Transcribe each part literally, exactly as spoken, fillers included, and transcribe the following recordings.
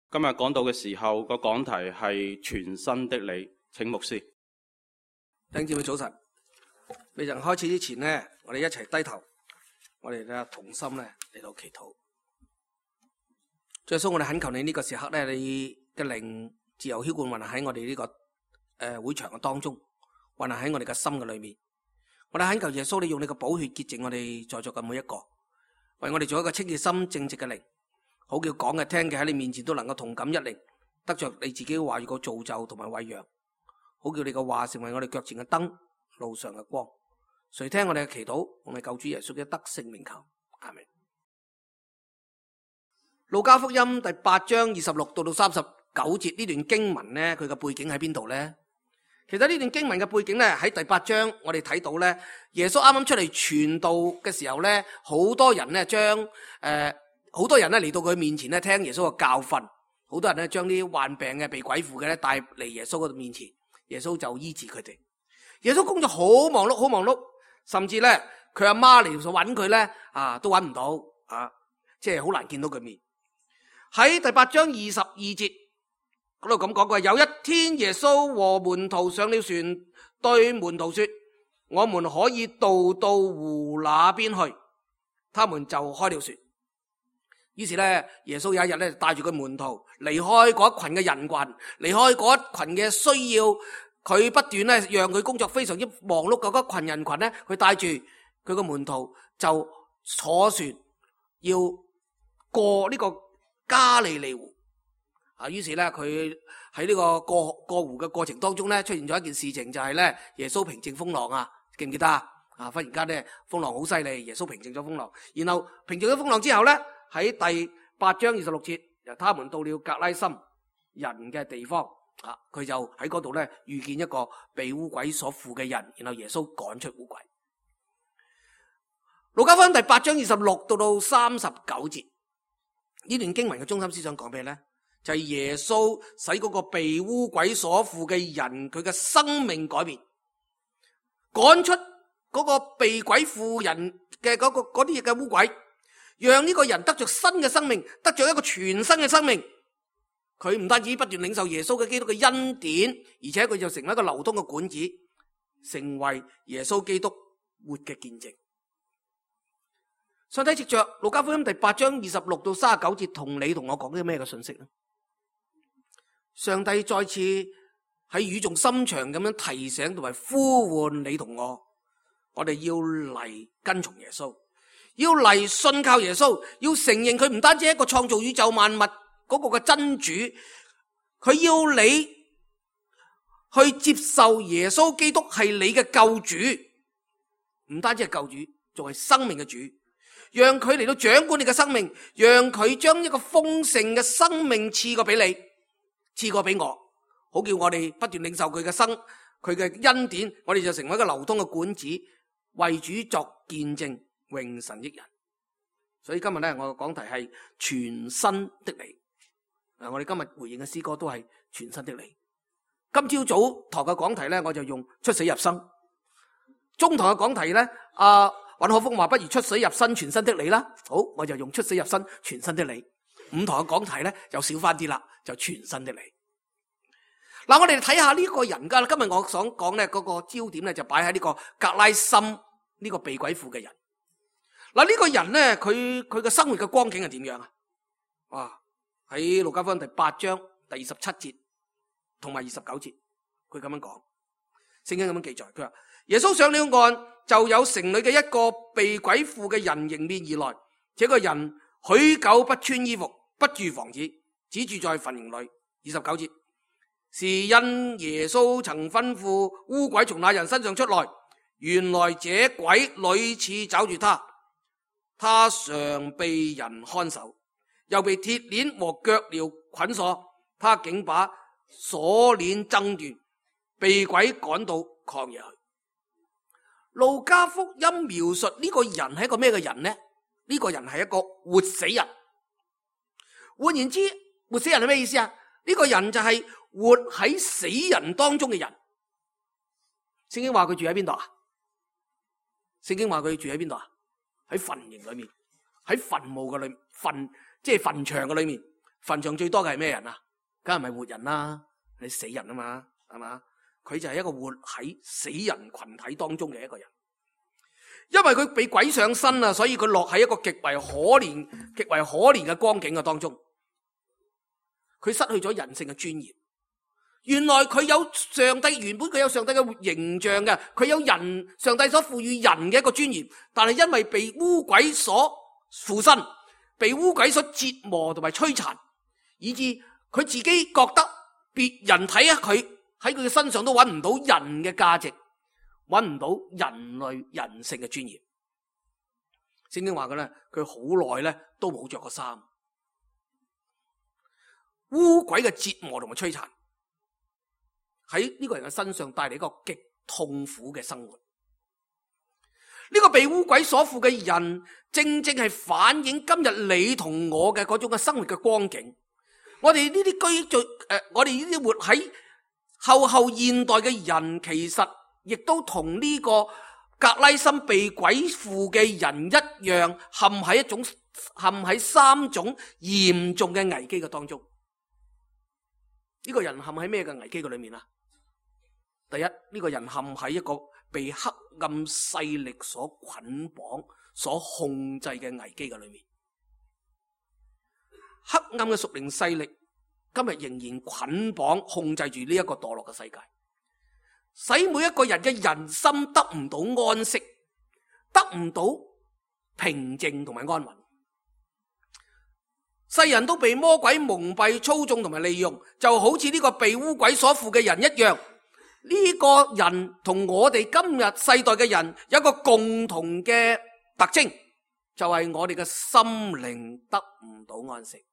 今日講到嘅時候，個講題係全新的你，請牧師。 弟兄姊妹早晨，未曾開始之前呢，我哋一齊低頭，我哋咧同心咧嚟到祈禱。主耶穌，我哋懇求你呢個時刻咧，你嘅靈自由澆灌運行喺我哋呢、這個誒、呃、會場嘅當中，運行喺我哋嘅心嘅裏面。我哋懇求耶穌，你用你嘅寶血潔淨我哋在座嘅每一個，為我哋做一個清潔心正直嘅靈，好叫講嘅聽嘅喺你面前都能夠同感一靈，得着你自己嘅話語個造就同埋餵養，好叫你嘅話成為我哋腳前嘅燈，路上嘅光。垂聽我哋嘅祈禱，我哋救主耶穌嘅得勝名求，阿們。路加福音第八章二十六到到三十九節呢段經文呢，佢嘅背景喺邊度呢？其實呢段經文嘅背景呢，喺第八章我哋睇到呢，耶穌啱啱出嚟傳道嘅時候呢，好多人呢將誒好多人呢嚟到佢面前呢聽耶穌嘅教訓，好多人呢將啲患病嘅、被鬼附嘅呢帶嚟耶穌嘅面前，耶穌就醫治佢哋。耶穌工作好忙碌，好忙碌，甚至呢佢阿媽嚟揾佢呢啊都揾唔到啊，即係好難見到佢面。喺第八章二十二節嗰度咁講過，有一天耶穌和門徒上了船，對門徒說：我們可以渡到湖那邊去。他們就開了船。於是咧，耶穌有一日咧帶住佢門徒離開嗰一群嘅人群，離開嗰一群嘅需要，佢不斷咧讓佢工作非常之忙碌嘅嗰群人群咧，佢帶住佢個門徒就坐船要過呢個加利利湖。啊，於是咧佢喺呢個過過湖嘅過程當中咧，出現咗一件事情，就係咧耶穌平靜風浪啊，記唔記得啊？啊，忽然間咧風浪好犀利，耶穌平靜咗風浪，然後平靜咗風浪之後咧，喺第八章二十六節，由他們到了格拉森人嘅地方，啊，佢就喺嗰度咧遇見一個被污鬼所附嘅人，然後耶穌趕出污鬼。路加福音第八章二十六到到三十九節，呢段經文嘅中心思想講咩咧？就係耶穌使嗰個被污鬼所附嘅人，佢嘅生命改變，趕出嗰個被鬼附人嘅嗰個嗰啲嘢嘅污鬼，讓呢個人得着新嘅生命，得着一個全新嘅生命。佢唔單止不斷領受耶穌嘅基督嘅恩典，而且佢就成為一個流通嘅管子，成為耶穌基督活嘅見證。上帝藉着路加福音第八章二十六到三十九節，同你同我講啲咩嘅信息呢？上帝再次喺語重心長咁樣提醒同埋呼喚你同我，我哋要嚟跟從耶穌，要嚟信靠耶穌，要承認佢唔單止係一個創造宇宙萬物嗰個嘅真主，佢要你去接受耶穌基督係你嘅救主，唔單止係救主，仲係生命嘅主，讓佢嚟到掌管你嘅生命，讓佢將一個豐盛嘅生命賜過俾你，賜過俾我，好叫我哋不斷領受佢嘅生，佢嘅恩典，我哋就成為一個流通嘅管子，為主作見證，榮神益人。所以今日咧，我嘅講題係全新的你。嗱，我哋今日回應嘅詩歌都係全新的你。今朝早堂嘅講題咧，我就用出死入生。中堂嘅講題咧，阿尹可峰話不如出死入生全新的你啦。好，我就用出死入生全新的你。五堂嘅講題咧就少翻啲啦，就全新的你。嗱，我哋睇下呢個人噶啦。今日我想講咧，嗰個焦點咧就擺喺呢個格拉森呢個被鬼附嘅人。嗱，呢個人咧，佢佢嘅生活嘅光景係點樣啊？哇！喺路加福音第八章第二十七節同埋二十九節，佢咁樣講，聖經咁樣記載，佢話耶穌上了岸，就有城裏嘅一個被鬼附嘅人迎面而來，這個人許久不穿衣服，不住房子，只住在墳塋裏。二十九節，是因耶穌曾吩咐污鬼從那人身上出來，原來這鬼屢次抓住他，他常被人看守，又被鐵鏈和腳鐐捆鎖，他竟把鎖鏈掙斷，被鬼趕到曠野去。路加福音描述呢個人係一個咩嘅人呢？呢個人係一個活死人。換言之，活死人係咩意思啊？呢個人就係活喺死人當中嘅人。聖經話佢住喺邊度啊？聖經話佢住喺邊度啊？喺墳塋裏面，喺墳墓嘅裏面，墳即係墳場嘅裏面。 墳場最多嘅係咩人啊？梗係唔係活人啦，你死人啊嘛，係嘛？佢就係一個活喺死人群體當中嘅一個人，因為佢被鬼上身啊，所以佢落喺一個極為可憐、極為可憐嘅光景嘅當中。佢失去咗人性嘅尊嚴。原來佢有上帝，原本佢有上帝嘅形象嘅，佢有人上帝所賦予人嘅一個尊嚴，但係因為被污鬼所附身，被污鬼所折磨同埋摧殘，以致佢自己覺得別人睇下佢喺佢嘅身上都揾唔到人嘅價值，揾唔到人類人性嘅尊嚴。聖經話嘅咧，佢好耐咧都冇着過衫。污鬼嘅折磨同埋摧殘喺呢個人嘅身上帶嚟一個極痛苦嘅生活。呢個被污鬼所附嘅人，正正係反映今日你同我嘅嗰種嘅生活嘅光景。我哋呢啲居住誒，我哋呢啲活喺後後現代嘅人，其實亦都同呢個格拉森被鬼附嘅人一樣，陷喺一種陷喺三種嚴重嘅危機嘅當中。呢個人陷喺咩嘅危機嘅裏面啊？第一，呢個人陷喺一個被黑暗勢力所捆綁、所控制嘅危機嘅裏面。黑暗嘅屬靈勢力今日仍然捆綁控制住呢一個墮落嘅世界，使每一個人嘅人心得唔到安息，得唔到平靜同埋安穩。世人都被魔鬼蒙蔽、操縱同埋利用，就好似呢個被污鬼所附嘅人一樣。呢個人同我哋今日世代嘅人有一個共同嘅特徵，就係我哋嘅心靈得唔到安息。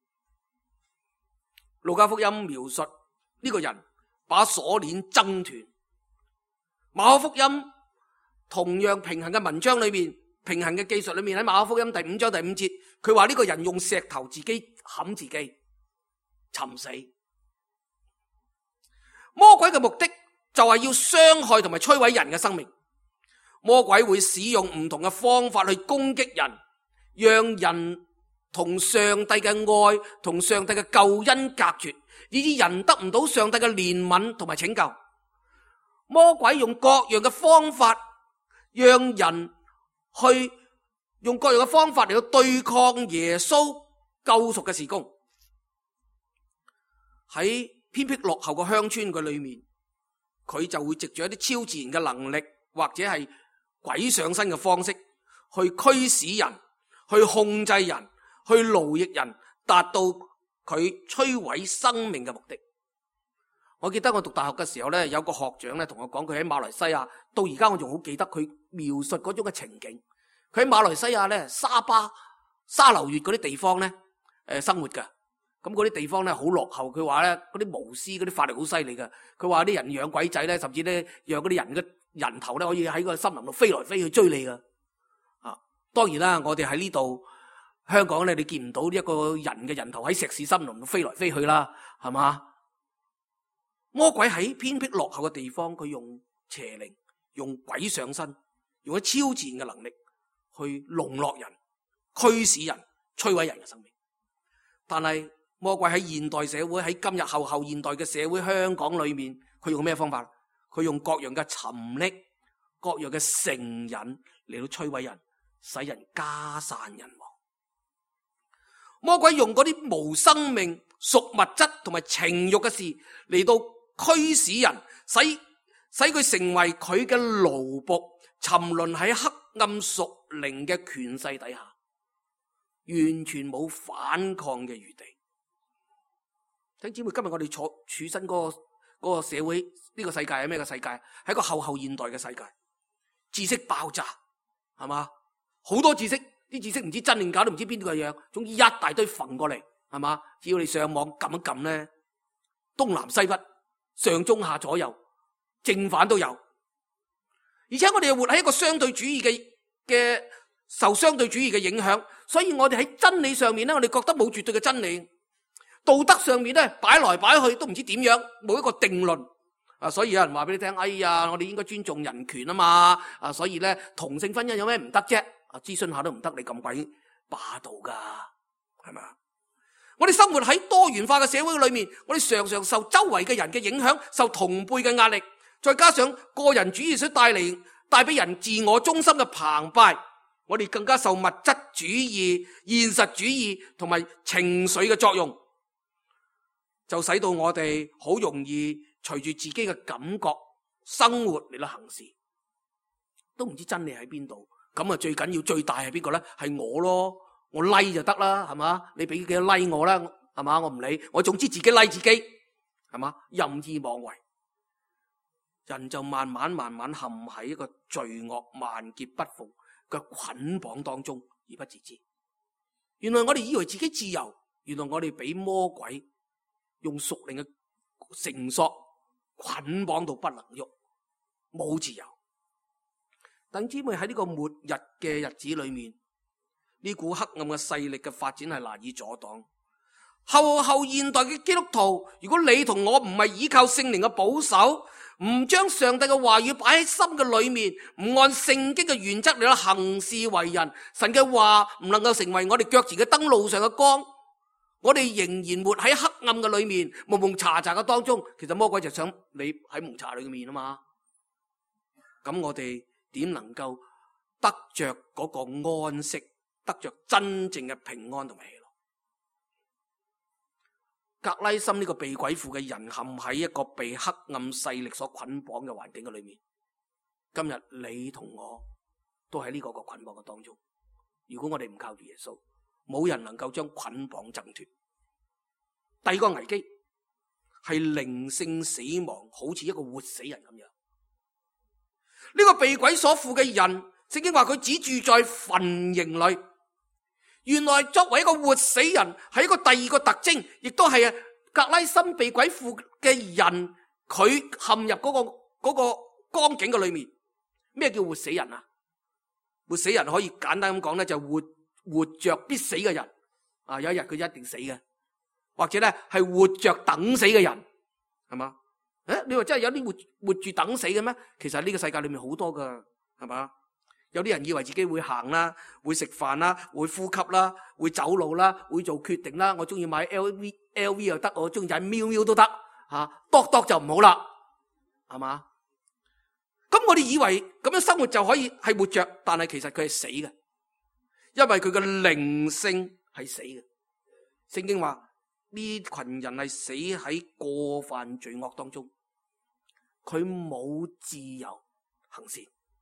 路加福音描述呢個人把鎖鏈掙斷，馬可福音同樣平衡嘅文章裏面，平衡嘅技術裏面，喺馬可福音第五章第五節，佢話呢個人用石頭自己冚自己，尋死。魔鬼嘅目的就係要傷害同埋摧毀人嘅生命。魔鬼會使用唔同嘅方法去攻擊人，讓人同上帝嘅愛同上帝嘅救恩隔絕，以致人得唔到上帝嘅憐憫同埋拯救。魔鬼用各樣嘅方法，讓人去用各樣嘅方法嚟到對抗耶穌救贖嘅事工。喺偏僻落後嘅鄉村嘅裏面，佢就會藉住一啲超自然嘅能力，或者係鬼上身嘅方式，去驅使人，去控制人，去奴役人，達到佢摧毀生命嘅目的。我記得我讀大學嘅時候咧，有個學長咧同我講，佢喺馬來西亞，到而家我仲好記得佢描述嗰種嘅情景。佢喺馬來西亞咧，沙巴、沙流越嗰啲地方咧，誒生活㗎。咁嗰啲地方咧好落後，佢話咧嗰啲巫師嗰啲法力好犀利㗎。佢話啲人養鬼仔咧，甚至咧讓嗰啲人嘅人頭咧可以喺個森林度飛來飛去追你㗎。啊，當然啦，我哋喺呢度香港咧，你見唔到一個人嘅人頭喺石屎森林度飛來飛去啦，係嘛？魔鬼喺偏僻落後嘅地方，佢用邪靈、用鬼上身，用咗超自然嘅能力去籠絡人、驅使人、摧毀人嘅生命。但係魔鬼喺現代社會，喺今日後後現代嘅社會香港裏面，佢用咩方法？佢用各樣嘅沉溺、各樣嘅成癮嚟到摧毀人，使人家散人亡。魔鬼用嗰啲無生命、屬物質同埋情欲嘅事嚟到驅使人，使使佢成為佢嘅奴僕，沉淪喺黑暗屬靈嘅權勢底下，完全冇反抗嘅餘地。弟兄姊妹，今日我哋坐處身嗰個嗰個社會，呢個世界係咩嘅世界？係一個後後現代嘅世界，知識爆炸，係嘛？好多知識，啲知識唔知真定假，都唔知邊個樣，總之一大堆焚過嚟，係嘛？只要你上網撳一撳咧，東南西北、上中下左右、正反都有。而且我哋又活喺一個相對主義嘅嘅受相對主義嘅影響，所以我哋喺真理上面咧，我哋覺得冇絕對嘅真理。道德上面咧，擺來擺去都唔知點樣，冇一個定論啊！所以有人話俾你聽，哎呀，我哋應該尊重人權啊嘛！啊，所以咧，同性婚姻有咩唔得啫？啊，諮詢下都唔得，你咁鬼霸道噶，係咪？ 我哋生活喺多元化嘅社會裏面，我哋常常受周圍嘅人嘅影響，受同輩嘅壓力，再加上個人主義所帶嚟帶俾人自我中心嘅澎湃，我哋更加受物質主義、現實主義同埋情緒嘅作用，就使到我哋好容易隨住自己嘅感覺生活嚟到行事，都唔知真理喺邊度。咁啊，最緊要最大係邊個咧？係我咯，我 like 就得啦，係嘛？你俾幾多 like 我啦，係嘛？我唔理，我總之自己 like 自己，係嘛？任意妄為，人就慢慢慢慢陷喺一個罪惡萬劫不復嘅捆綁當中而不自知。原來我哋以為自己自由，原來我哋俾魔鬼用屬靈嘅繩索捆綁到不能喐，冇自由。弟兄姊妹，喺呢個末日嘅日子裏面，呢股黑暗嘅勢力嘅發展係難以阻擋。後後現代嘅基督徒，如果你同我唔係依靠聖靈嘅保守，唔將上帝嘅話語擺喺心嘅裏面，唔按聖經嘅原則嚟到行事為人，神嘅話唔能夠成為我哋腳前嘅燈，路上嘅光，我哋仍然活喺黑暗嘅裏面，蒙蒙查查嘅當中。其實魔鬼就想你喺蒙查裏面啊嘛。咁我哋點能夠得着嗰個安息，得着真正嘅平安同埋喜樂？格拉森呢個被鬼附嘅人陷喺一個被黑暗勢力所捆綁嘅環境嘅裏面。今日你同我都喺呢個個捆綁嘅當中。如果我哋唔靠住耶穌，冇人能夠將捆綁掙脫。第二個危機係靈性死亡，好似一個活死人咁樣。呢個被鬼所附嘅人，聖經話佢只住在墳塋裏。原來作為一個活死人，係一個第二個特徵，亦都係格拉森被鬼附嘅人，佢陷入嗰個嗰個光景嘅裏面。咩叫活死人啊？活死人可以簡單咁講咧，就活活着必死嘅人啊！有一日佢一定死嘅，或者咧係活着等死嘅人，係嘛？誒，你話真係有啲活活住等死嘅咩？其實呢個世界裏面好多噶，係嘛？有啲人以為自己會行啦，會食飯啦，會呼吸啦，會走路啦，會做決定啦。我中意買 L V L V 又得，我中意買喵喵都得，吓，多多就唔好啦，係嘛？咁我哋以為咁樣生活就可以係活着，但係其實佢係死嘅，因為佢嘅靈性係死嘅。聖經話呢群人係死喺過犯罪惡當中，佢冇自由行善。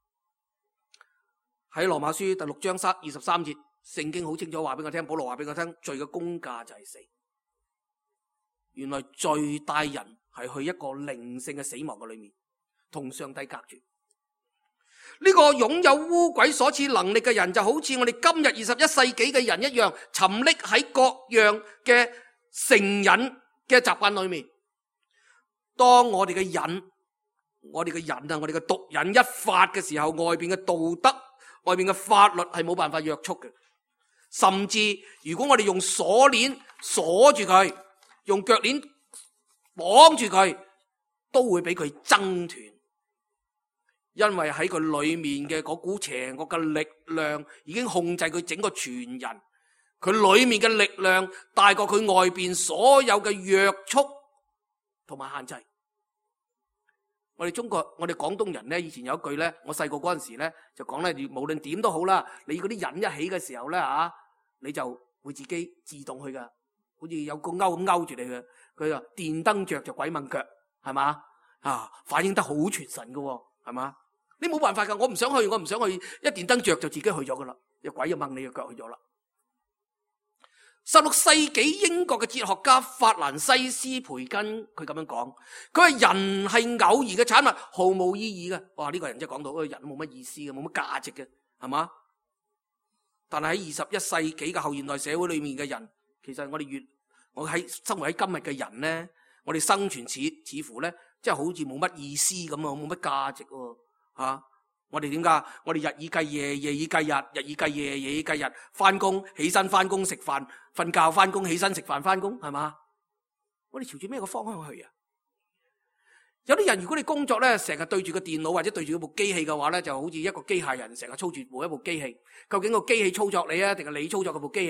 喺羅馬書第六章三二十三節，聖經好清楚話俾我聽，保羅話俾我聽，罪嘅工價就係死。原來罪帶人係去一個靈性嘅死亡嘅裏面，同上帝隔絕。呢個擁有污鬼所賜能力嘅人，就好似我哋今日二十一世紀嘅人一樣，沉溺喺各樣嘅成癮嘅習慣裏面。當我哋嘅癮，我哋嘅癮啊，我哋嘅毒癮一發嘅時候，外邊嘅道德、外面嘅法律係冇辦法約束嘅。甚至如果我哋用鎖鏈鎖住佢，用腳鏈綁住佢，都會俾佢掙斷。因為喺佢裏面嘅嗰股邪惡嘅力量已經控制佢整個全人，佢裏面嘅力量大過佢外邊所有嘅約束同埋限制。我哋中國，我哋廣東人咧，以前有一句咧，我細個嗰陣時咧就講咧，無論點都好啦，你嗰啲癮一起嘅時候咧啊，你就會自己自動去噶，好似有個勾咁勾住你嘅。佢話電燈着就鬼掹腳，係嘛啊？反應得好全神噶，係嘛？你冇辦法噶，我唔想去，我唔想去，一電燈着就自己去咗噶啦，有鬼就掹你嘅腳去咗啦。十六世紀英國嘅哲學家法蘭西斯培根，佢咁樣講，佢話人係偶然嘅產物，毫無意義嘅。哇，呢個人真係講到，個人冇乜意思嘅，冇乜價值嘅，係嘛？但係喺二十一世紀嘅後現代社會裏面嘅人，其實我哋越我喺生活喺今日嘅人咧，我哋生存似似乎咧，即係好似冇乜意思咁啊，冇乜價值喎。吓，我哋點解？我哋日以繼夜，夜以繼日，日以繼夜，夜以繼日，翻工起身翻工食飯，瞓覺翻工起身食飯翻工，係嘛？我哋朝住咩個方向去啊？有啲人如果你工作咧，成日對住個電腦或者對住部機器嘅話咧，就好似一個機械人成日操住部一部機器。究竟個機器操作你啊，定係你操作嗰部機器咧？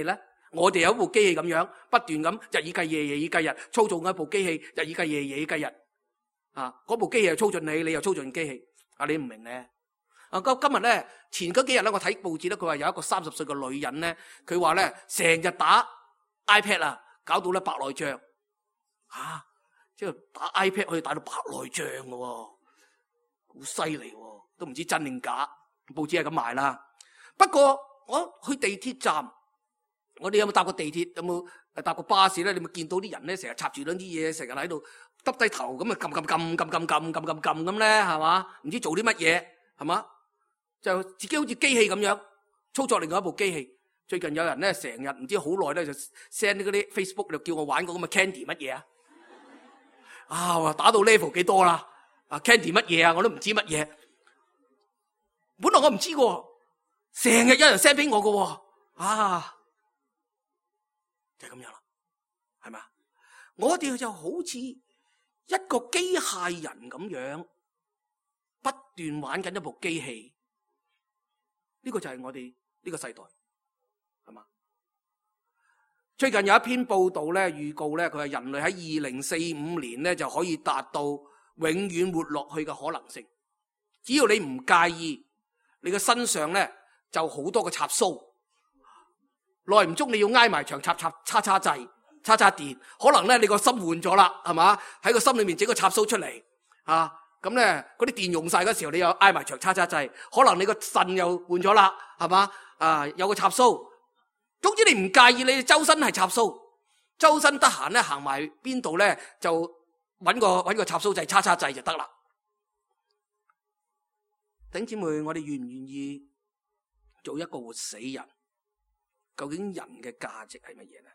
我哋有一部機器咁樣不斷咁日以繼夜夜以繼日操縱一部機器，日以繼夜夜以繼日啊！嗰部機器又操縱你，你又操縱機器啊！你唔明咧？啊今今日咧前嗰幾日咧，我睇報紙咧，佢話有一個三十歲嘅女人咧，佢話咧成日打 iPad 啊，搞到咧白內障啊！即係打 iPad 可以打到白內障嘅喎，好犀利喎，都唔知真定假。報紙係咁賣啦。不過我去地鐵站。我哋有冇搭過地鐵？有冇搭過巴士咧？你有冇見到啲人咧，成日插住兩啲嘢，成日喺度耷低頭咁啊，撳撳撳撳撳撳撳撳撳咁咧，係嘛？唔知做啲乜嘢，係嘛？就自己好似機器咁樣操作另外一部機器。最近有人咧，成日唔知好耐咧，就 send 嗰啲 Facebook 就叫我玩個咁嘅 Candy 乜嘢啊？啊，打到 level 幾多啦？啊 Candy 乜嘢啊？我都唔知乜嘢。本來我唔知嘅，成日有人 send 俾我嘅，啊！就係咁樣啦，係咪啊？我哋就好似一個機械人咁樣，不斷玩緊一部機器。呢個就係我哋呢個世代，係嘛？最近有一篇報道咧，預告咧，佢係人類喺二零四五年咧就可以達到永遠活落去嘅可能性。只要你唔介意，你嘅身上咧就好多個插蘇。耐唔中你要挨埋牆插插叉叉掣、叉叉電，可能咧你個心換咗啦，係嘛？喺個心裏面整個插蘇出嚟，啊，咁咧嗰啲電用晒嗰時候，你又挨埋牆叉叉掣，可能你個腎又換咗啦，係嘛？啊，有個插蘇，總之你唔介意，你周身係插蘇，周身得閒咧行埋邊度咧就搵個搵個插蘇掣、叉叉掣就得啦。弟兄姊妹，我哋願唔願意做一個活死人？究竟人嘅價值係乜嘢咧？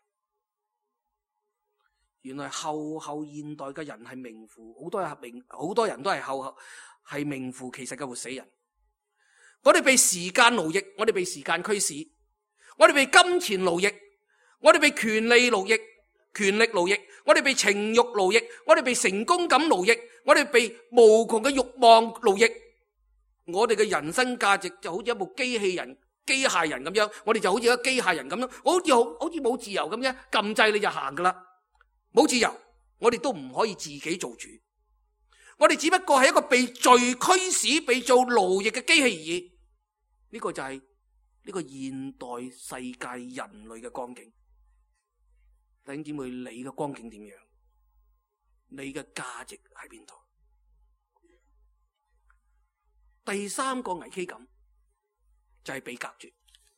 原來後後現代嘅人係名副，好多人名，好多人都係後後係名副其實嘅活死人。我哋被時間奴役，我哋被時間驅使，我哋被金錢奴役，我哋被權利奴役，權力奴役，我哋被情慾奴役，我哋被成功感奴役，我哋被無窮嘅慾望奴役。我哋嘅人生價值就好似一部機器人。機械人咁樣，我哋就好似一個機械人咁樣，好似好好似冇自由咁樣，撳掣你就行噶啦，冇自由，我哋都唔可以自己做主，我哋只不過係一個被罪驅使、被做奴役嘅機器而已。呢個就係呢個現代世界人類嘅光景。弟兄姊妹，你嘅光景點樣？你嘅價值喺邊度？第三個危機感。就係被隔絕，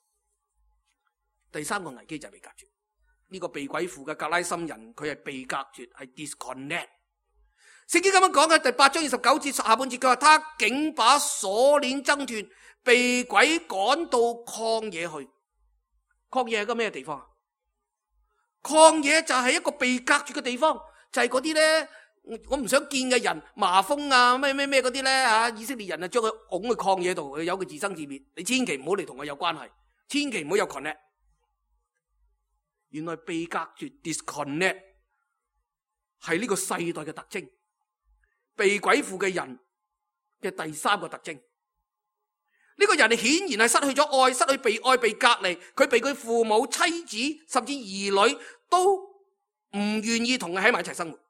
第三個危機就係被隔絕。呢、這個被鬼附嘅格拉森人，佢係被隔絕，係 disconnect。聖經咁樣講嘅第八章二十九節下半節，佢話他竟把鎖鏈掙斷，被鬼趕到曠野去。曠野係個咩地方啊？曠野就係一個被隔絕嘅地方，就係嗰啲咧。我唔想見嘅人，麻風啊，咩咩咩嗰啲咧吓，以色列人啊，將佢拱去曠野度，由佢自生自滅。你千祈唔好嚟同我有關係，千祈唔好有 connect。原來被隔絕 disconnect 係呢個世代嘅特徵，被鬼附嘅人嘅第三個特徵。呢個人係顯然係失去咗愛，失去被愛，被隔離，佢被佢父母、妻子甚至兒女都唔願意同佢喺埋一齊生活。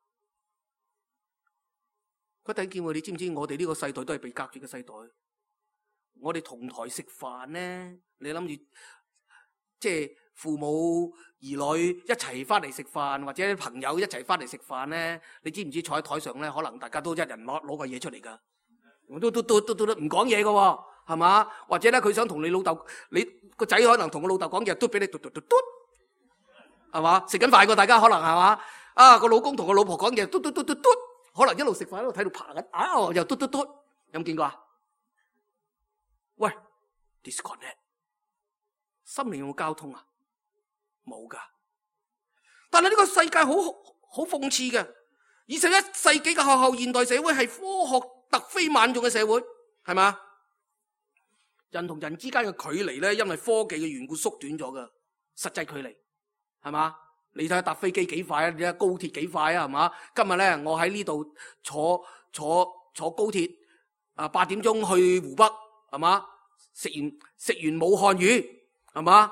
佢弟兄姊妹，你知唔知我哋呢個世代都係被隔絕嘅世代？我哋同台食飯咧，你諗住即係父母兒女一齊翻嚟食飯，或者朋友一齊翻嚟食飯咧，你知唔知坐喺台上咧，可能大家都一人攞攞個嘢出嚟噶，都都都都都唔講嘢噶，係嘛？或者咧佢想同你老豆，你個仔可能同個老豆講嘢，都俾你嘟嘟嘟嘟，係嘛？食緊飯個大家可能係嘛？啊個老公同個老婆講嘢，嘟嘟嘟嘟嘟。可能一路食飯一路睇到爬緊，啊又嘟嘟嘟，有冇見過啊？喂 ，disconnect， 心靈有冇交通啊？冇噶。但係呢個世界好好諷刺嘅，二十一世紀嘅後後現代社會係科學突飛猛進嘅社會，係嘛？人同人之間嘅距離咧，因為科技嘅緣故縮短咗噶，實際距離係嘛？你睇下搭飛機幾快啊？你睇下高鐵幾快啊？係嘛？今日咧，我喺呢度坐坐坐高鐵啊，八點鐘去湖北，係嘛？食完食完武漢魚，係嘛？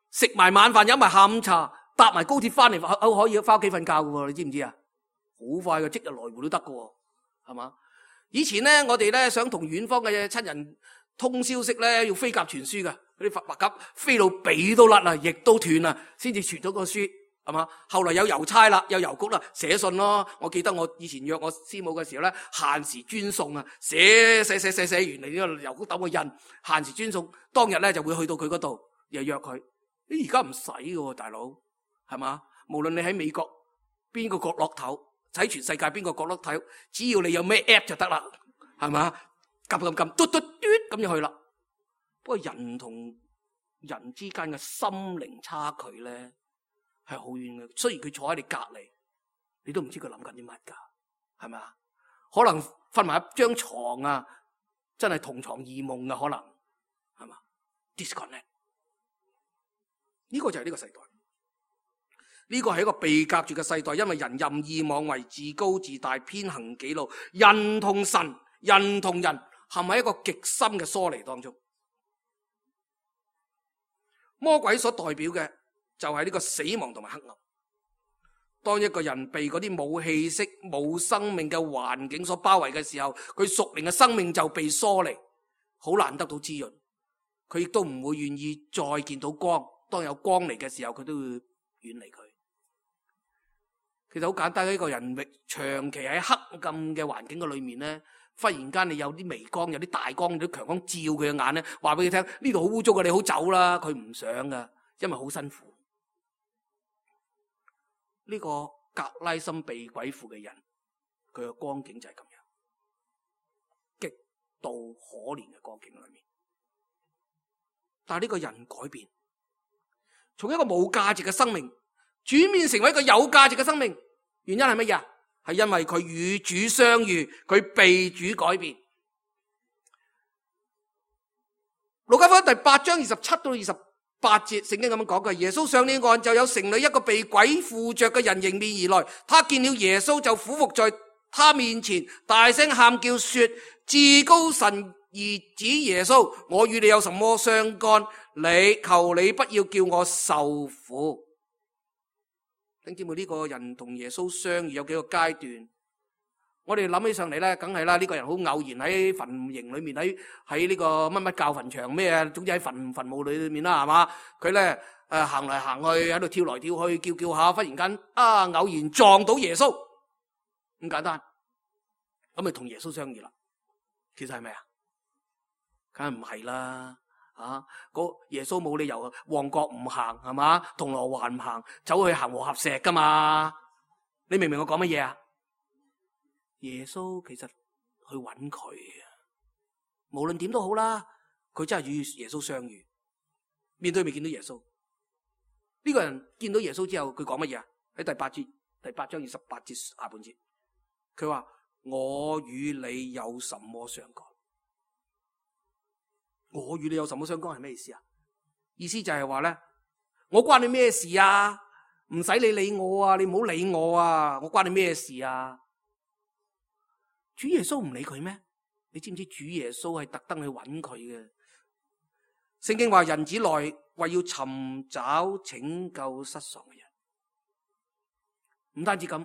食埋晚飯，飲埋下午茶，搭埋高鐵翻嚟，可可以翻屋企瞓覺嘅，你知唔知啊？好快嘅，即日來回都得嘅，係嘛？以前咧，我哋咧想同遠方嘅親人通消息咧，要飛鴿傳書嘅，嗰啲白鴿飛到髀都甩啦，翼都斷啦，先至傳咗個書，係嘛？後來有郵差啦，有郵局啦，寫信咯。我記得我以前約我師母嘅時候咧，限時專送啊，寫寫寫寫寫完嚟，呢個郵局等我印，限時專送，當日咧就會去到佢嗰度，又約佢。你而家唔使嘅，大佬，係嘛？無論你喺美國邊個角落頭，喺全世界邊個角落頭，只要你有咩 app 就得啦，係嘛？撳撳撳，嘟嘟嘟咁就去啦。不過人同人之間嘅心靈差距咧係好遠嘅。雖然佢坐喺你隔籬，你都唔知佢諗緊啲乜噶，係咪啊？可能瞓埋一張床啊，真係同床異夢啊，可能係嘛 ？disconnect 呢個就係呢個世代。呢個係一個被隔絕嘅世代，因為人任意妄為、自高自大、偏行己路，人同神、人同人陷喺一個極深嘅疏離當中。魔鬼所代表嘅就係呢個死亡同埋黑暗。當一個人被嗰啲冇氣息、冇生命嘅環境所包圍嘅時候，佢屬靈嘅生命就被疏離，好難得到滋潤。佢亦都唔會願意再見到光。當有光嚟嘅時候，佢都會遠離佢。其實好簡單，一個人長期喺黑暗嘅環境嘅裏面咧，忽然間你有啲微光、有啲大光、有啲強光照佢嘅眼咧，話俾佢聽呢度好污糟嘅，你好走啦。佢唔想噶，因為好辛苦。呢個格拉森被鬼附嘅人，佢嘅光景就係咁樣，極度可憐嘅光景裏面。但係呢個人改變，從一個冇價值嘅生命轉變成為一個有價值嘅生命，原因係乜嘢？係因為佢與主相遇，佢被主改變。路加福音第八章二十七到二十八節，聖經咁樣講嘅：耶穌上了岸，就有城裏一個被鬼附着嘅人迎面而來，他見了耶穌就俯伏在他面前，大聲喊叫說：至高神兒子耶穌，我與你有什麼相干？你求你不要叫我受苦。弟兄姊妹，呢個人同耶穌相遇有幾個階段，我哋諗起上嚟咧，梗係啦，呢個人好偶然喺墳塋裏面，喺喺呢個乜乜教墳場咩啊，總之喺墳墳墓裏面啦，係嘛？佢咧誒行嚟行去喺度跳來跳去，叫叫下，忽然間啊偶然撞到耶穌，咁簡單，咁咪同耶穌相遇啦。其實係咪啊？梗係唔係啦。啊！嗰耶穌冇理由旺角唔行，係嘛？銅鑼灣唔行，走去行和合石噶嘛？你明唔明我講乜嘢啊？耶穌其實去揾佢啊，無論點都好啦，佢真係與耶穌相遇，面對面見到耶穌。呢、這個人見到耶穌之後，佢講乜嘢啊？喺第八節，第八章二十八節下半節，佢話：我與你有什麼相干？我與你有什麼相干係咩意思啊？意思就係話咧，我關你咩事啊？唔使你理我啊，你唔好理我啊，我關你咩事啊？主耶穌唔理佢咩？你知唔知主耶穌係特登去揾佢嘅？聖經話人子來為要尋找拯救失喪嘅人，唔單止咁，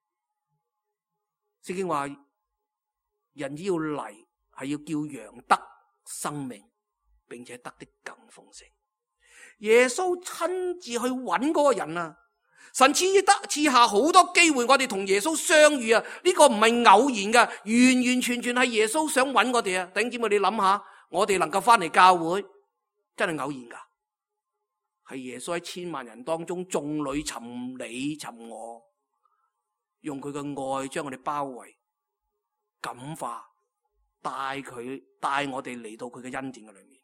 聖經話人子要嚟係要叫羊得生命，並且得的更豐盛。耶穌親自去揾嗰個人啊！神賜得賜下好多機會，我哋同耶穌相遇啊！呢個唔係偶然嘅，完完全全係耶穌想揾我哋啊！弟兄姊妹，你諗下，我哋能夠翻嚟教會，真係偶然噶？係耶穌喺千萬人當中眾裏尋你尋我，用佢嘅愛將我哋包圍、感化，帶佢帶我哋嚟到佢嘅恩典嘅裏面。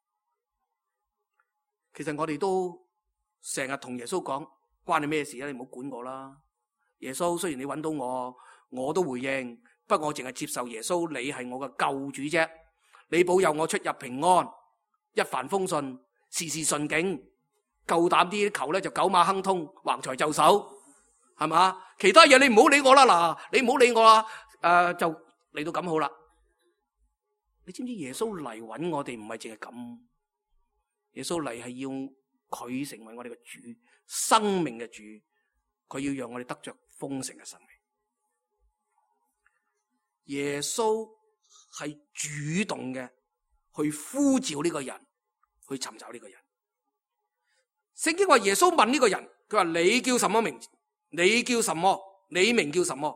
其實我哋都成日同耶穌講，關你咩事啊？你唔好管我啦。耶穌，雖然你揾到我，我都回應，不過我淨係接受耶穌，你係我嘅救主啫。你保佑我出入平安，一帆風順，事事順境，夠膽啲求咧就九馬亨通，橫財就手，係嘛？其他嘢你唔好理我啦，嗱，你唔好理我啦，誒、呃、就嚟到咁好啦。你知唔知耶穌嚟揾我哋唔係淨係咁？耶穌嚟係要佢成為我哋嘅主，生命嘅主，佢要讓我哋得着豐盛嘅生命。耶穌係主動嘅去呼召呢個人，去尋找呢個人。聖經話耶穌問呢個人，佢話你叫什麼名字？你叫什麼？你名叫什麼？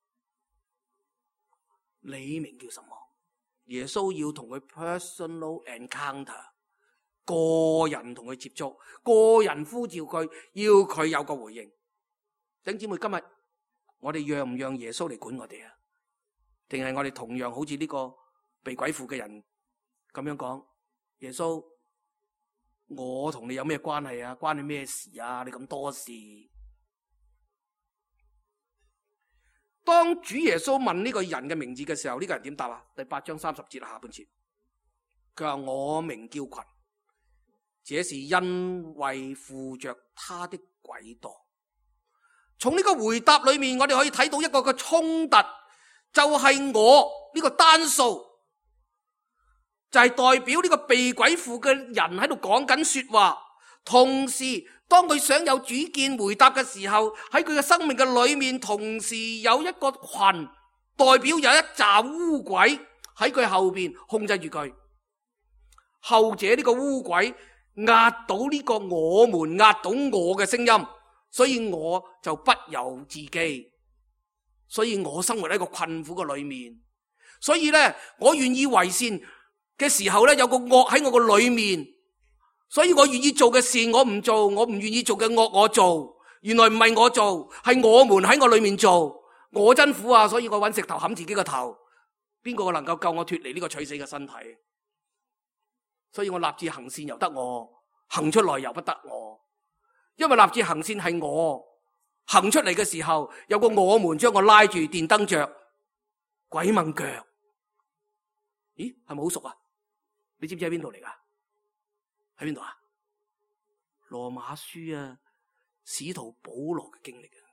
你名叫什麼？耶穌要同佢 personal encounter， 個人同佢接觸，個人呼召佢，要佢有個回應。弟兄姊妹，今日我哋讓唔讓耶穌嚟管我哋啊？定係我哋同樣好似呢個被鬼附嘅人咁樣講，耶穌，我同你有咩關係啊？關你咩事啊？你咁多事。當主耶穌問呢個人嘅名字嘅時候，呢個人點答啊？第八章三十節下半節，佢話我名叫群，這是因為附着他的鬼多。從呢個回答裏面，我哋可以睇到一個嘅衝突，就係我呢個單數，就係代表呢個被鬼附嘅人喺度講緊說話，同時當佢想有主見回答嘅時候，喺佢嘅生命嘅裏面，同時有一個群，代表有一紮污鬼喺佢後邊控制住佢。後者呢個污鬼壓倒呢個我們，壓倒我嘅聲音，所以我就不由自己，所以我生活喺一個困苦嘅裏面。所以咧，我願意為善嘅時候咧，有個惡喺我個裏面。所以我願意做嘅事我唔做，我唔願意做嘅惡我做。原來唔係我做，係我們喺我裏面做。我真苦啊！所以我揾石頭冚自己個頭。邊個能夠救我脫離呢個取死嘅身體？所以我立志行善由得我，行出來由不得我。因為立志行善係我行出嚟嘅時候，有個我們將我拉住，電燈着，鬼掹腳。咦，係咪好熟啊？你知唔知喺邊度嚟噶？喺邊度啊？羅馬書啊，使徒保羅嘅經歷啊。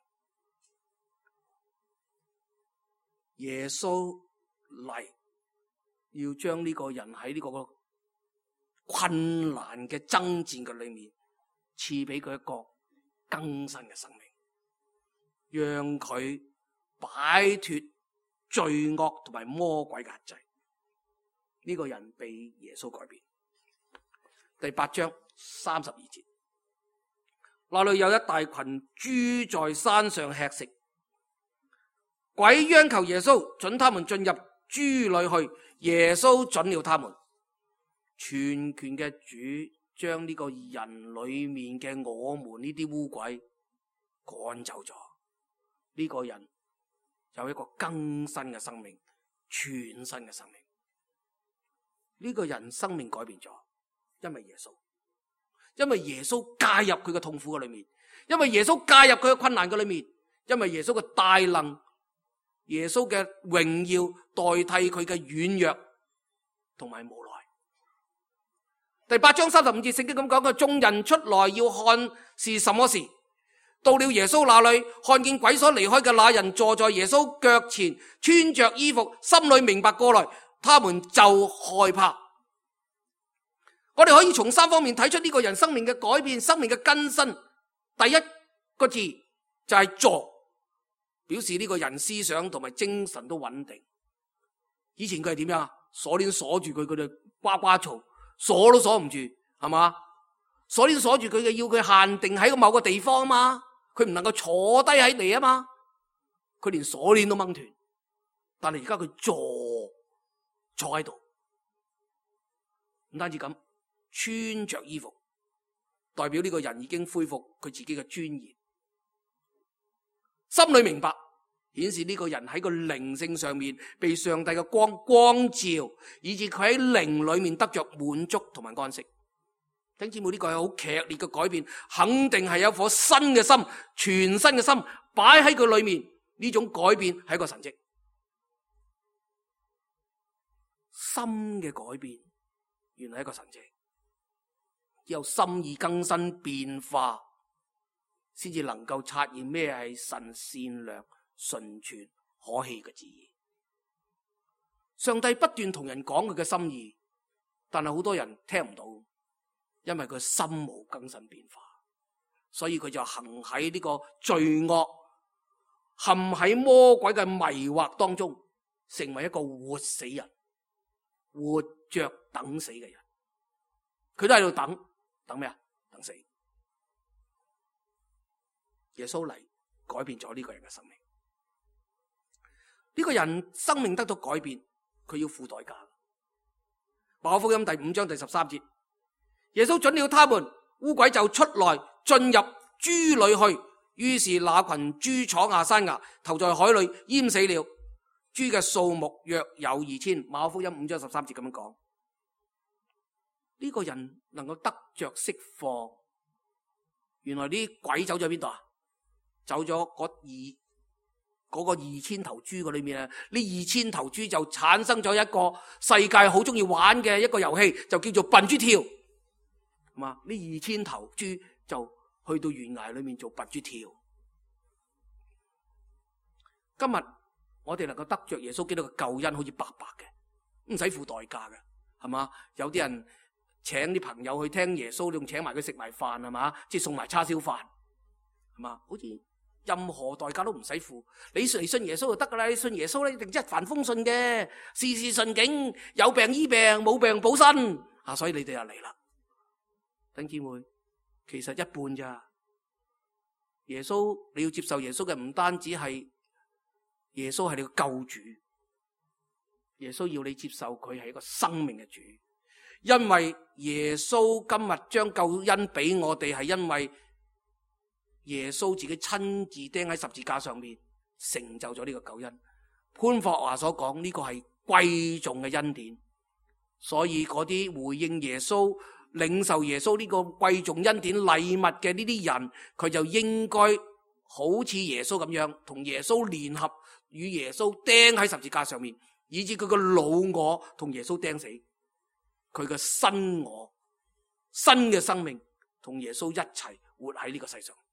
耶穌嚟要將呢個人喺呢個困難嘅爭戰嘅裏面，賜俾佢一個更新嘅生命，讓佢擺脫罪惡同埋魔鬼嘅轄制。呢個人被耶穌改變。第八章三十二節，那裏有一大群豬在山上吃食，鬼央求耶穌准他們進入豬裏去，耶穌准了他們。全權嘅主將呢個人裏面嘅我們呢啲污鬼趕走咗，呢個人有一個更新嘅生命，全新嘅生命。呢個人生命改變咗。因為耶穌，因為耶穌介入佢嘅痛苦嘅裏面，因為耶穌介入佢嘅困難嘅裏面，因為耶穌嘅大能，耶穌嘅榮耀代替佢嘅軟弱同埋無奈。第八章三十五節聖經咁講嘅，眾人出來要看是什麼事，到了耶穌那裏，看見鬼所離開嘅那人坐在耶穌腳前，穿着衣服，心裏明白過來，他們就害怕。我哋可以從三方面睇出呢個人生命嘅改變，生命嘅更新。第一個字就係坐，表示呢個人思想同埋精神都穩定。以前佢係點樣啊？鎖鏈鎖住佢，佢哋呱呱嘈，鎖都鎖唔住，係嘛？鎖鏈鎖住佢嘅，要佢限定喺某個地方啊嘛，佢唔能夠坐低喺嚟啊嘛，佢連鎖鏈都掹斷。但係而家佢坐坐喺度，唔單止咁。穿着衣服，代表呢個人已經恢復佢自己嘅尊嚴。心裏明白，顯示呢個人喺個靈性上面被上帝嘅光光照，以致佢喺靈裏面得着滿足同埋安息。弟兄姊妹，呢個係好劇烈嘅改變，肯定係有顆新嘅心，全新嘅心擺喺佢裏面。呢種改變係一個神蹟，心嘅改變原來係一個神蹟。有心意更新變化，先至能夠察驗咩係神善良、純全、可喜嘅旨意。上帝不斷同人講佢嘅心意，但係好多人聽唔到， 因為佢心無更新變化，所以佢就行喺呢個罪惡，陷喺魔鬼嘅迷惑當中，成為一個活死人，活着等死嘅人。佢都喺度等，等咩啊？等死。耶穌嚟改變咗呢個人嘅生命。呢個人生命得到改變，佢要付代價。馬可福音第五章第十三節，耶穌准了他們，污鬼就出來進入豬裏去，於是那群豬闖下山崖，投在海裏淹死了。豬嘅數目約有二千。馬可福音五章十三節咁樣講。呢個人能夠得着釋放，原來啲鬼走咗邊度啊？走咗嗰二嗰個二千頭豬嗰裏面啊！呢二千頭豬就產生咗一個世界好中意玩嘅一個遊戲，就叫做笨豬跳。係嘛？呢二千頭豬就去到懸崖裏面做笨豬跳。今日我哋能夠得着耶穌基督嘅救恩，好似白白嘅，唔使付代價嘅，係嘛？有啲人請啲朋友去聽耶穌，仲請埋佢食埋飯，係嘛？即係送埋叉燒飯，係嘛？好似任何代價都唔使付，你嚟信耶穌就得噶啦。你信耶穌咧，一定一帆風順嘅，事事順境，有病醫病，冇病補身啊！所以你哋又嚟啦，弟兄姊妹，其實一半咋？耶穌你要接受耶穌嘅唔單止係耶穌係你個救主，耶穌要你接受佢係一個生命嘅主，因為耶穌今日將救恩俾我哋，係因為耶穌自己親自釘喺十字架上面，成就咗呢個救恩。潘霍華所講呢個係貴重嘅恩典，所以嗰啲回應耶穌、領受耶穌呢個貴重恩典禮物嘅呢啲人，佢就應該好似耶穌咁樣，同耶穌聯合，與耶穌釘喺十字架上面，以致佢個老我同耶穌釘死，佢嘅新我、新嘅生命同耶穌一齊活喺呢個世上。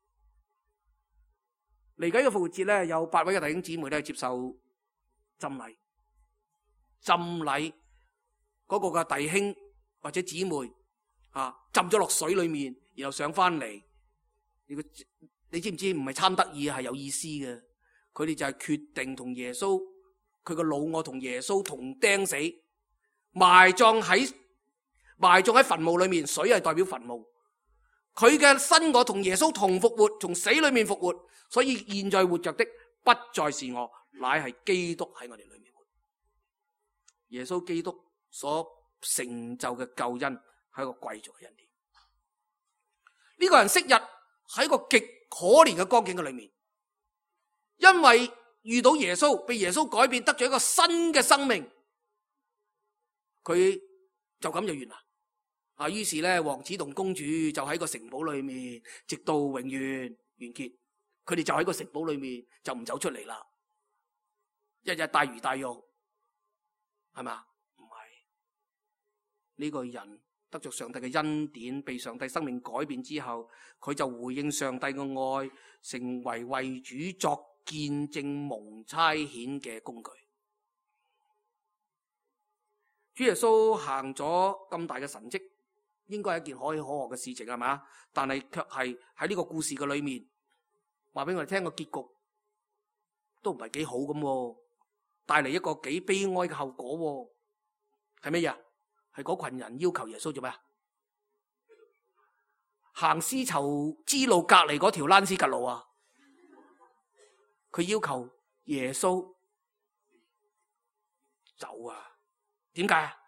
嚟緊嘅復活節咧，有八位嘅弟兄姊妹咧接受浸禮。浸禮嗰個嘅弟兄或者姊妹啊，浸咗落水裏面，然後上翻嚟，你你知唔知唔係參得意，係有意思嘅。佢哋就係決定同耶穌，佢個老我同耶穌同釘死，埋葬喺埋葬喺墳墓裏面。水係代表墳墓，佢嘅新我同耶穌同復活，從死裏面復活。所以現在活着的不再是我，乃係基督喺我哋裏面活。耶穌基督所成就嘅救恩係一個貴族嘅恩典。呢個人昔日喺一個極可憐嘅光景嘅裏面，因為遇到耶穌，被耶穌改變，得咗一個新嘅生命，佢就咁就完啦。啊，於是咧，王子同公主就喺個城堡裏面，直到永遠完結。佢哋就喺個城堡裏面，就唔走出嚟啦。日日大魚大肉，係咪？唔係，呢個人得着上帝嘅恩典，被上帝生命改變之後，佢就回應上帝嘅愛，成為為主作見證蒙差遣嘅工具。主耶穌行咗咁大嘅神蹟，應該係一件可喜可賀嘅事情，係嘛？但係卻係喺呢個故事嘅裏面，話俾我哋聽個結局都唔係幾好咁，帶嚟一個幾悲哀嘅後果。係乜嘢？係嗰群人要求耶穌做咩啊？行絲綢之路隔籬嗰條蘭斯格路啊！佢要求耶穌走啊！點解啊？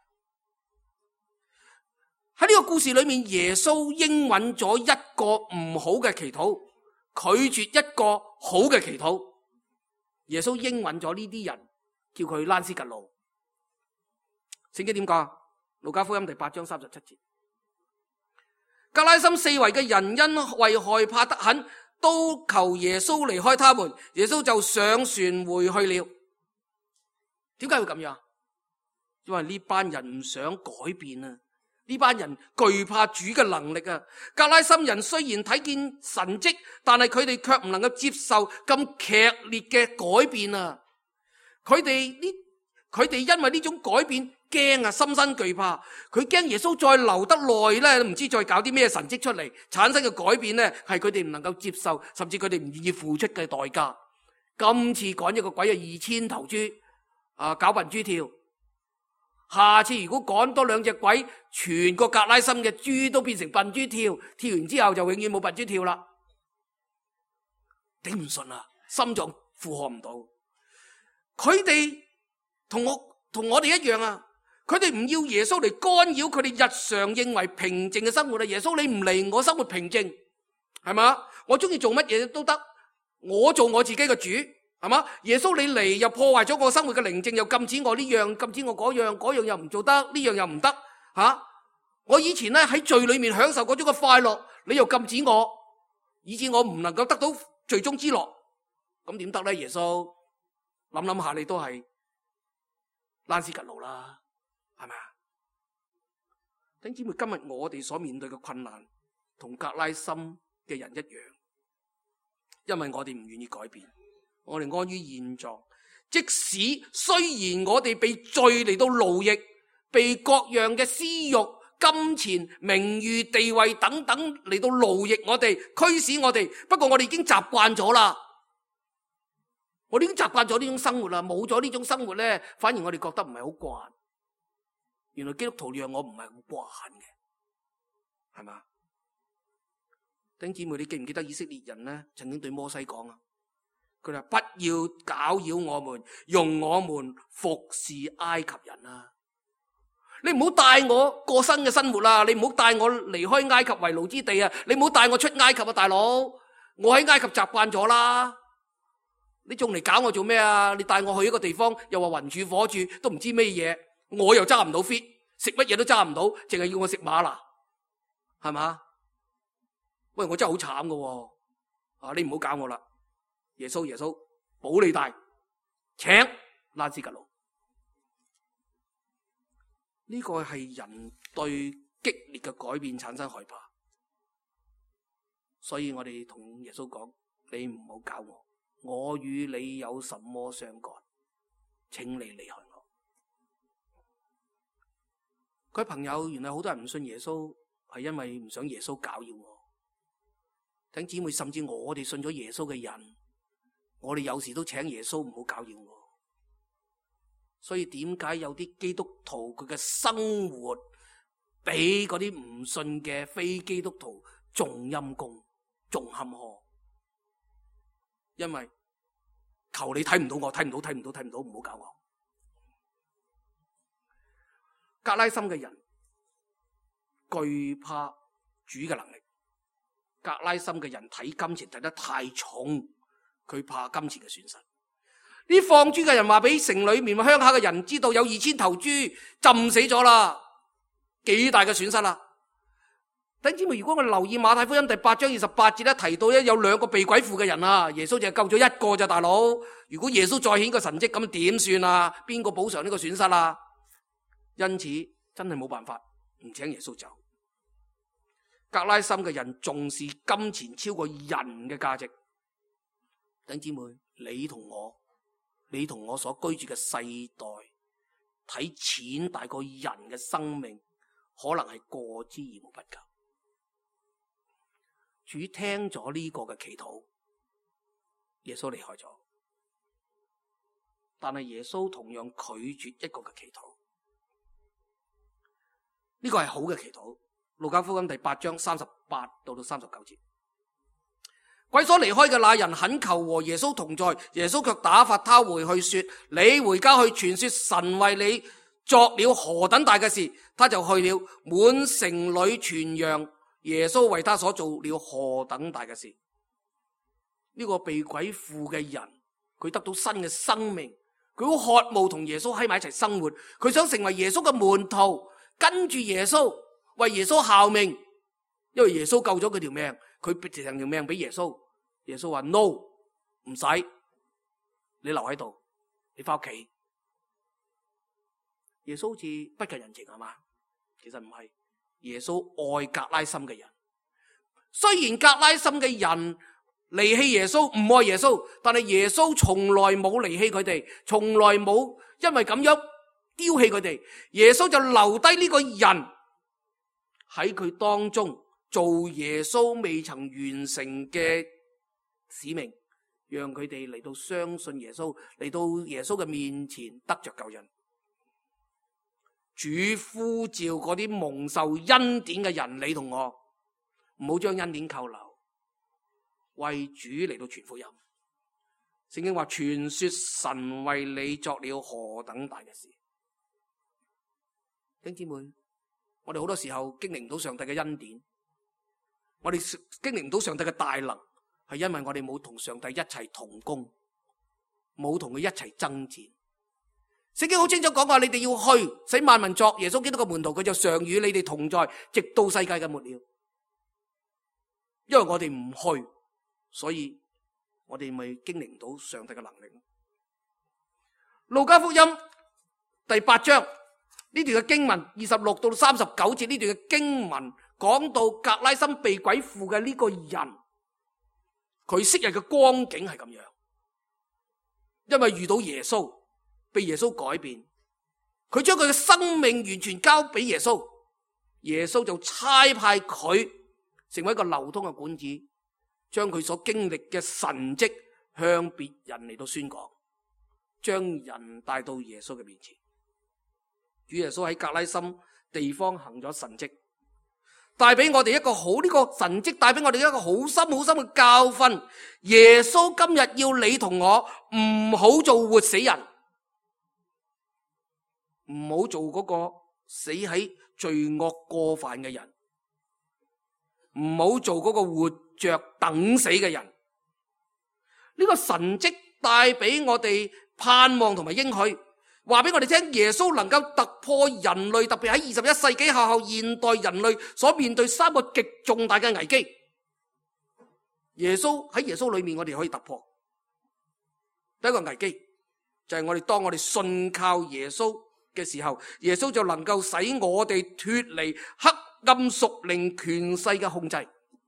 喺呢個故事裏面，耶穌應允咗一個唔好嘅祈禱，拒絕一個好嘅祈禱。耶穌應允咗呢啲人，叫佢蘭斯格路。聖經點講？路加福音第八章三十七節，革拉森四圍嘅人因為害怕得很，都求耶穌離開他們。耶穌就上船回去了。點解會咁樣？因為呢班人唔想改變啊！呢班人懼怕主嘅能力啊！革拉森人雖然睇見神蹟，但係佢哋卻唔能夠接受咁劇烈嘅改變啊！佢哋呢，佢哋因為呢種改變驚啊，心生懼怕。佢驚耶穌再留得耐咧，唔知再搞啲咩神蹟出嚟，產生嘅改變咧，係佢哋唔能夠接受，甚至佢哋唔願意付出嘅代價。今次趕一個鬼啊，二千頭豬啊，搞笨豬跳。下次如果趕多兩隻鬼，全個格拉森嘅豬都變成笨豬跳，跳完之後就永遠冇笨豬跳啦。頂唔順啊，心臟負荷唔到。佢哋同我同我哋一樣啊，佢哋唔要耶穌嚟干擾佢哋日常認為平靜嘅生活啊。耶穌，你唔嚟我生活平靜，係嘛？我中意做乜嘢都得，我做我自己嘅主，係嘛？耶穌你嚟又破壞咗我生活嘅寧靜，又禁止我呢樣，禁止我嗰樣，嗰樣又唔做得，呢樣又唔得吓。我以前咧喺罪裏面享受嗰種嘅快樂，你又禁止我，以致我唔能夠得到罪中之樂，咁點得咧？耶穌諗諗下，你都係拉斯吉路啦，係咪啊？弟兄姊妹，今日我哋所面對嘅困難同格拉森嘅人一樣，因為我哋唔願意改變，我哋安於現狀。即使雖然我哋被罪嚟到奴役，被各樣嘅私欲、金錢、名譽、地位等等嚟到奴役我哋、驅使我哋，不過我哋已經習慣咗啦。我哋已經習慣咗呢種生活啦，冇咗呢種生活咧，反而我哋覺得唔係好慣。原來基督徒讓我唔係好慣嘅，係嘛？弟兄姊妹，你記唔記得以色列人咧曾經對摩西講啊？佢話不要攪擾我們，用我們服侍埃及人啊！你唔好帶我過新嘅生活啦，你唔好帶我離開埃及為奴之地啊！你唔好帶我出埃及啊，大佬！我喺埃及習慣咗啦，你仲嚟搞我做咩啊？你帶我去一個地方，又話雲柱火柱，都唔知咩嘢，我又揸唔到 fit， 食乜嘢都揸唔到，淨係要我食馬拿，係嘛？喂，我真係好慘噶，啊！你唔好搞我啦！耶穌耶穌保你大，請拉斯吉路。呢個係人對激烈嘅改變產生害怕，所以我哋同耶穌講：你唔好搞我，我與你有什麼相干？請你離開我。各位朋友，原來好多人唔信耶穌，係因為唔想耶穌搞擾我。弟兄姊妹，甚至我哋信咗耶穌嘅人，我哋有時都請耶穌唔好搞擾我。所以點解有啲基督徒佢嘅生活比嗰啲唔信嘅非基督徒仲陰功、仲坎坷？因為求你睇唔到我，睇唔到，睇唔到，睇唔到，唔好搞我。格拉森嘅人懼怕主嘅能力，格拉森嘅人睇金錢睇得太重，佢怕金錢嘅損失。啲放豬嘅人話俾城裏面鄉下嘅人知道有二千頭豬浸死咗啦，幾大嘅損失啦！弟兄姊妹，如果我哋留意馬太福音第八章二十八節咧，提到咧有兩個被鬼附嘅人啊，耶穌就係救咗一個咋，大佬。如果耶穌再顯個神蹟，咁點算啊？邊個補償呢個損失啊？因此真係冇辦法唔請耶穌走。格拉森嘅人重視金錢超過人嘅價值。弟兄姊妹，你同我。你同我所居住嘅世代，睇錢大過人嘅生命，可能係過之而無不及。主聽咗呢個嘅祈禱，耶穌離開咗，但係耶穌同樣拒絕一個嘅祈禱。呢個係好嘅祈禱。路加福音第八章三十八到到三十九節。鬼所離開嘅那人懇求和耶穌同在，耶穌卻打發他回去說：你回家去傳說神為你作了何等大嘅事。他就去了，滿城裏傳揚耶穌為他所做了何等大嘅事。呢、這個被鬼附嘅人，佢得到新嘅生命，佢好渴慕同耶穌喺埋一齊生活，佢想成為耶穌嘅門徒，跟住耶穌，為耶穌效命，因為耶穌救咗佢條命，佢成條命俾耶穌。耶穌話 no， 唔使，你留喺度，你翻屋企。耶穌好似不近人情係嘛？其實唔係，耶穌愛格拉森嘅人。雖然格拉森嘅人離棄耶穌，唔愛耶穌，但係耶穌從來冇離棄佢哋，從來冇因為咁樣丟棄佢哋，耶穌就留低呢個人喺佢當中做耶穌未曾完成嘅使命，讓佢哋嚟到相信耶穌，嚟到耶穌嘅面前得着救恩。主呼召嗰啲蒙受恩典嘅人，你同我唔好將恩典扣留，為主嚟到傳福音。聖經話傳說神為你作了何等大嘅事。弟兄姊妹，我哋好多時候經歷唔到上帝嘅恩典，我哋經歷唔到上帝嘅大能，係因為我哋冇同上帝一齊同工，冇同佢一齊爭戰。聖經好清楚講話，你哋要去使萬民作耶穌基督嘅門徒，佢就常與你哋同在，直到世界嘅末了。因為我哋唔去，所以我哋咪經歷唔到上帝嘅能力。路加福音第八章呢段嘅經文二十六到三十九節，呢段嘅經文講到格拉森被鬼附嘅呢個人，佢昔日嘅光景係咁樣，因為遇到耶穌，被耶穌改變，佢將佢嘅生命完全交俾耶穌，耶穌就差派佢成為一個流通嘅管子，將佢所經歷嘅神蹟向別人嚟到宣講，將人帶到耶穌嘅面前。主耶穌喺格拉森地方行咗神蹟，帶俾我哋一個好，呢個神蹟帶俾我哋一個好深好深嘅教訓。耶穌今日要你同我唔好做活死人，唔好做嗰個死喺罪惡過犯嘅人，唔好做嗰個活着等死嘅人。呢個神蹟帶俾我哋盼望同埋應許，話俾我哋聽，耶穌能夠突破人類，特別喺二十一世紀後後現代人類所面對三個極重大嘅危機。耶穌喺耶穌裏面，我哋可以突破。第一個危機就係我哋當我哋信靠耶穌嘅時候，耶穌就能夠使我哋脫離黑暗屬靈權勢嘅控制。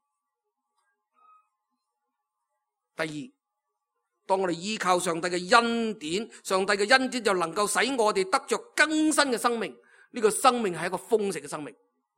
第二，當我哋依靠上帝嘅恩典，上帝嘅恩典就能夠使我哋得着更新嘅生命，呢個生命係一個豐盛嘅生命。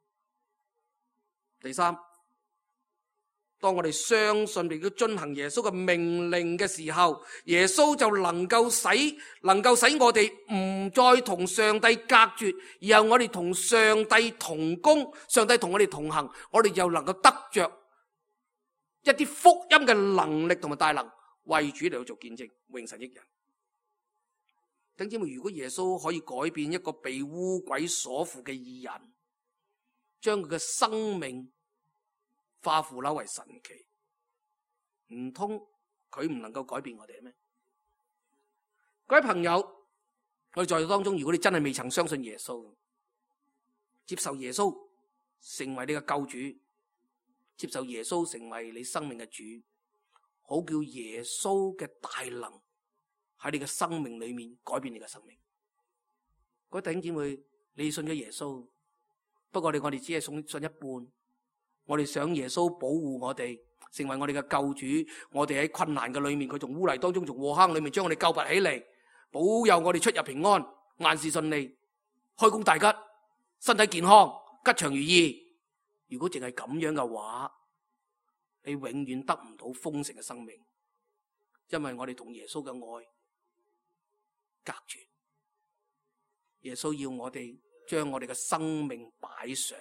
第三，當我哋相信並要遵行耶穌嘅命令嘅時候，耶穌就能夠使能夠使我哋唔再同上帝隔絕，而係我哋同上帝同工，上帝同我哋同行，我哋又能夠得着一啲福音嘅能力同埋大能，為主嚟到做見證，榮神益人。弟兄姊妹，如果耶穌可以改變一個被污鬼所附嘅義人，將佢嘅生命化腐朽為神奇，唔通佢唔能夠改變我哋咩？各位朋友，我哋在座當中，如果你真係未曾相信耶穌，接受耶穌成為你嘅救主，接受耶穌成為你生命嘅主，好叫耶穌嘅大能喺你嘅生命裏面改變你嘅生命。各位弟兄姊妹，你信咗耶穌，不過你我哋只係信信一半。我哋想耶穌保護我哋，成為我哋嘅救主。我哋喺困難嘅裏面，佢從污泥當中，從禍坑裏面將我哋救拔起嚟，保佑我哋出入平安，萬事順利，開工大吉，身體健康，吉祥如意。如果淨係咁樣嘅話，你永遠得唔到豐盛嘅生命，因為我哋同耶穌嘅愛隔絕。耶穌要我哋將我哋嘅生命擺上，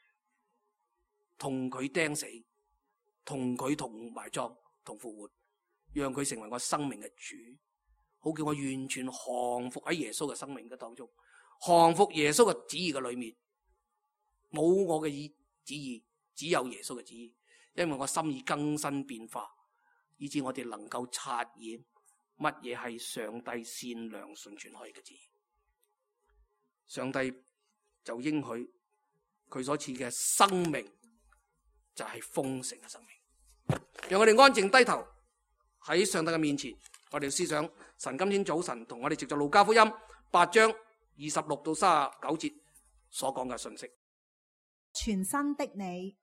同佢釘死，同佢同埋葬，同復活，讓佢成為我生命嘅主，好叫我完全降服喺耶穌嘅生命嘅當中，降服耶穌嘅旨意嘅裏面，冇我嘅意旨意，只有耶穌嘅旨意。因為我心意更新變化，以致我哋能夠察驗乜嘢係上帝善良純全可以嘅旨意。上帝就應許佢所賜嘅生命就係豐盛嘅生命。讓我哋安靜低頭喺上帝嘅面前，我哋思想神今天早晨同我哋藉着路加福音八章二十六到三十九節所講嘅信息。 全新的你。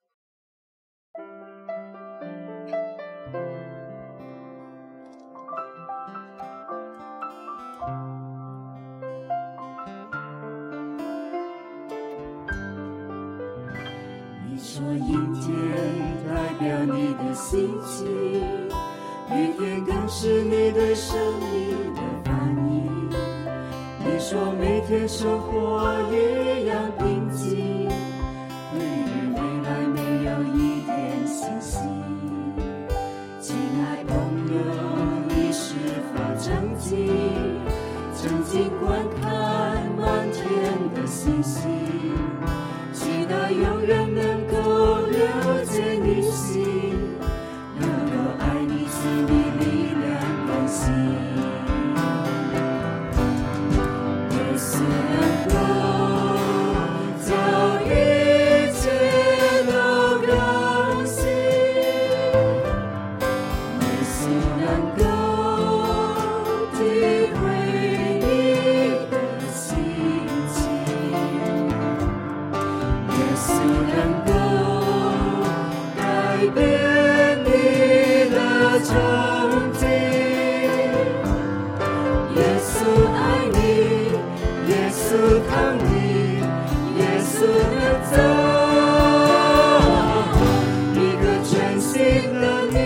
说阴天代表你的心情，雨天更是你对生命的反应。你说每天生活一样平静，对于未来没有一点信心。亲爱朋友，你是否曾经曾经观看满天的星星，期待有人能够了解你心，能够爱你心的力量更新。耶稣能够叫一切都更新，耶稣能够体会你的心情，耶稣能够改变你的处境。耶稣爱你，耶稣疼你，耶稣能走一个全新的你。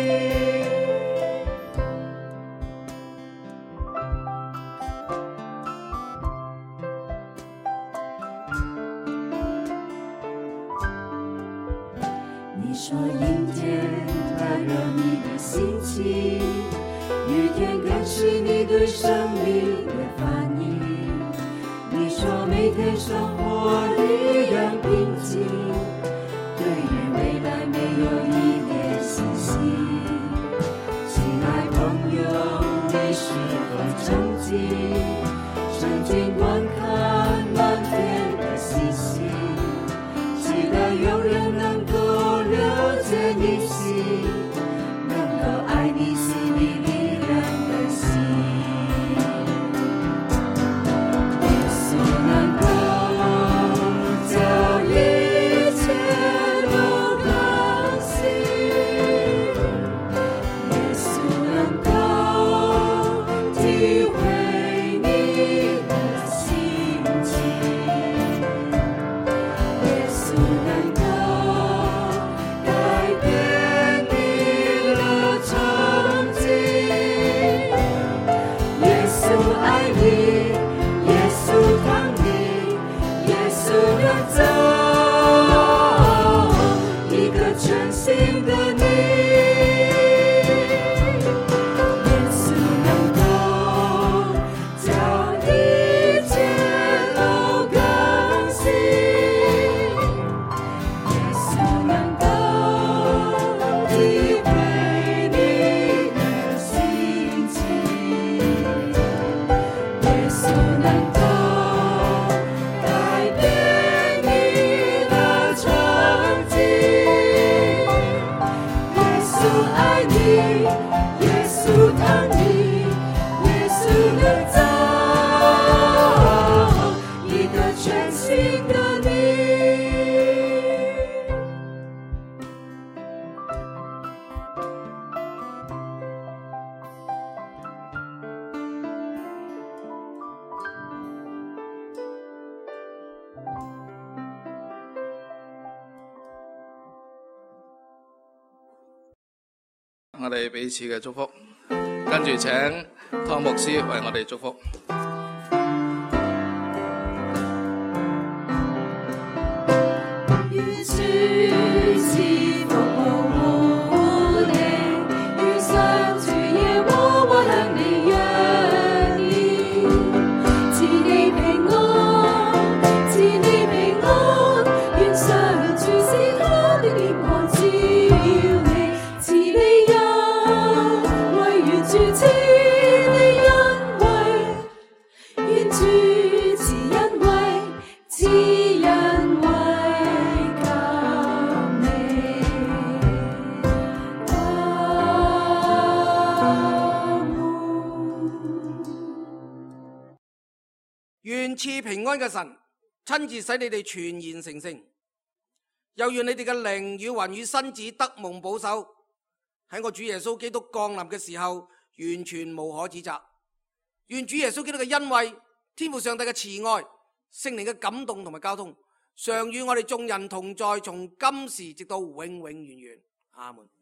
你说阴天代表你的心情，雨天更是你对生命的反应。你说每天生活一样平静，对于未来没有一点信心。亲爱朋友，你是否曾经曾经观看满天的星星，期待有人能够了解你心，能够爱你心的力量更新。耶稣能够叫一切都更新，耶稣能够体会你的心情，耶稣能够改变你的处境。耶稣爱你，耶稣疼你，耶稣能走一个全新的你。耶稣能够叫一切都更新，耶稣能够体会你的心情，耶稣能够改变你的处境。耶稣爱你，耶稣疼你，耶稣能走一个全新的你。 我哋彼此嘅祝福，跟住請湯牧師為我哋祝福。 願主賜福護你，願上主耶和華向你揚言，賜你平安，賜你平安，願上主使他的臉光照你，賜你恩惠，願主賜你恩惠，願主賜恩惠，賜恩惠給你。阿門。 願賜平安嘅神親自使你哋全然成聖，又願你哋嘅靈與魂與身子得蒙保守，喺我主耶穌基督降臨嘅時候完全無可指責。願主耶穌基督嘅恩惠、天父上帝嘅慈愛、聖靈嘅感動同埋交通， 常與我哋眾人同在，從今時直到永永遠遠。阿門。